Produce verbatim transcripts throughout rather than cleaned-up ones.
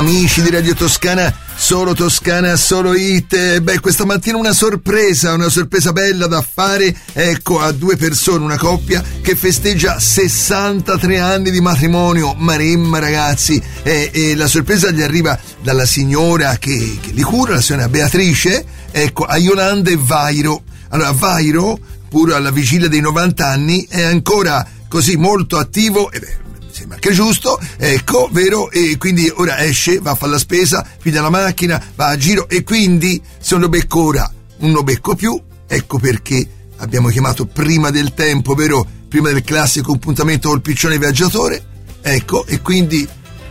amici di Radio Toscana, solo Toscana, solo hit. Beh, questa mattina una sorpresa, una sorpresa bella da fare, ecco, a due persone, una coppia che festeggia sessantatré anni di matrimonio. Maremma, ragazzi, e, e la sorpresa gli arriva dalla signora che, che li cura, la signora Beatrice, ecco, a Yolanda e Vairo. Allora, Vairo, pur alla vigilia dei novanta anni, è ancora così molto attivo, e beh, sembra che è giusto, ecco, vero? E quindi ora esce, va a fare la spesa, piglia la macchina, va a giro, e quindi se non lo becco ora, non lo becco più. Ecco perché abbiamo chiamato prima del tempo, vero? Prima del classico appuntamento col piccione viaggiatore. Ecco, e quindi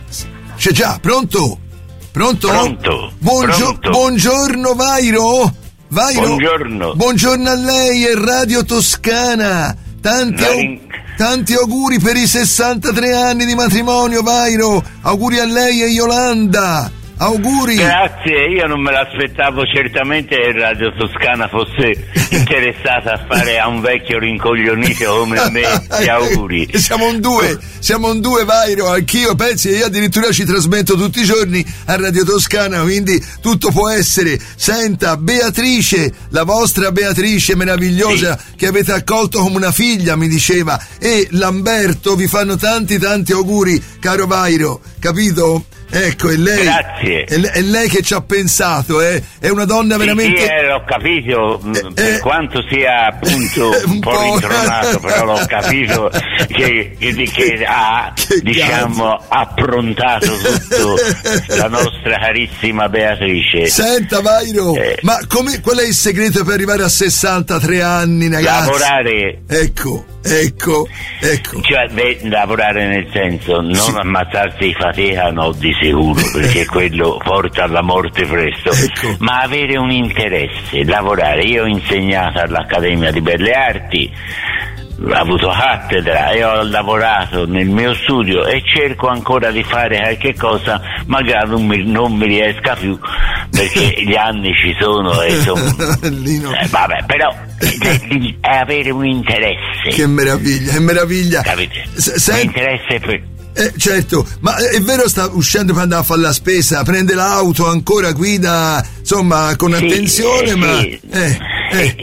c'è già, pronto? Pronto? Pronto. Buongio- pronto. Buongiorno Vairo. Vairo. Buongiorno. Buongiorno a lei e Radio Toscana. Tanti, au- tanti auguri per i sessantatré anni di matrimonio, Vairo. Auguri a lei e Yolanda. Auguri. Grazie, io non me l'aspettavo certamente che Radio Toscana fosse interessata a fare a un vecchio rincoglionito come me gli auguri. Siamo un due, siamo un due, Vairo, anch'io, pensi, io addirittura ci trasmetto tutti i giorni a Radio Toscana, quindi tutto può essere. Senta, Beatrice, la vostra Beatrice meravigliosa, sì, che avete accolto come una figlia, mi diceva, e Lamberto vi fanno tanti tanti auguri, caro Vairo, capito? Ecco, è lei. Grazie. È, è lei che ci ha pensato, eh? È una donna veramente. Sì, eh, l'ho capito, eh, per eh, quanto sia appunto un, un po' rintronato, però l'ho capito che, che, che ha, che diciamo, cazzo. approntato tutto la nostra carissima Beatrice. Senta, Vairo, eh, ma come, qual è il segreto per arrivare a sessantatré anni, ragazzi? Lavorare. Ecco. Ecco, ecco. Cioè, beh, lavorare nel senso, non sì. ammazzarsi di fatica, no, di sicuro, perché quello porta alla morte presto, ecco. ma avere un interesse, lavorare. Io ho insegnato all'Accademia di Belle Arti, ho avuto cattedra e ho lavorato nel mio studio e cerco ancora di fare qualche cosa, magari non mi, non mi riesca più perché gli anni ci sono e sono eh, vabbè, però è, è avere un interesse. Che meraviglia, che meraviglia. Capite? S- un interesse per... Eh, certo, ma è vero, sta uscendo per andare a fare la spesa, prende l'auto, ancora guida, insomma, con sì, attenzione, eh, ma sì. eh, eh,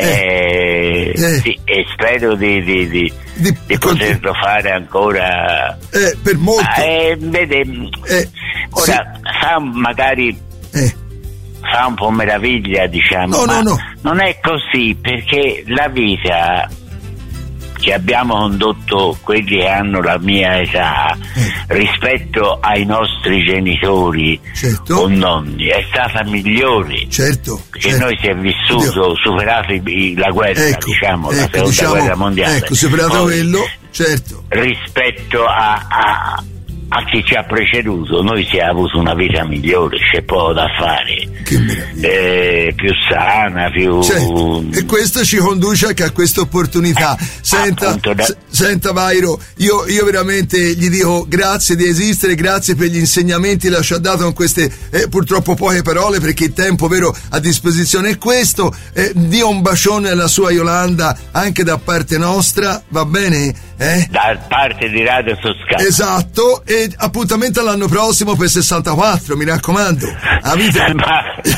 eh, eh, sì, e spero di, di, di, di, di poterlo con... fare ancora eh, per molto. Ah, eh, vede, eh, ora sì. fa magari eh. fa un po' meraviglia, diciamo, no, ma no, no. non è così, perché la vita che abbiamo condotto quelli che hanno la mia età eh. rispetto ai nostri genitori certo. o nonni è stata migliore, certo, perché certo. noi si è vissuto, Oddio. superato i, la guerra, ecco, diciamo, ecco, la seconda diciamo, guerra mondiale, ecco, superato Poi, quello, certo, rispetto a, a a chi ci ha preceduto, noi si è avuto una vita migliore, c'è poco da fare, che meraviglia, eh, più sana, più certo. E questo ci conduce anche a questa opportunità. Eh, senta, appunto, da... s- senta Vairo, io, io veramente gli dico grazie di esistere, grazie per gli insegnamenti che ci ha dato con queste eh, purtroppo poche parole, perché il tempo vero a disposizione è questo. Eh, dia un bacione alla sua Yolanda anche da parte nostra, va bene? Eh? Da parte di Radio Toscana. Esatto, e appuntamento all'anno prossimo per sessantaquattro, mi raccomando. Avete... ma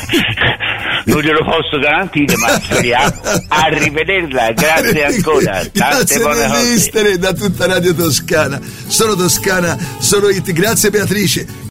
non glielo posso garantire, ma speriamo. Arrivederla, grazie ancora. Tante grazie buone di esistere da tutta Radio Toscana. Solo Toscana, solo hit. Grazie Beatrice.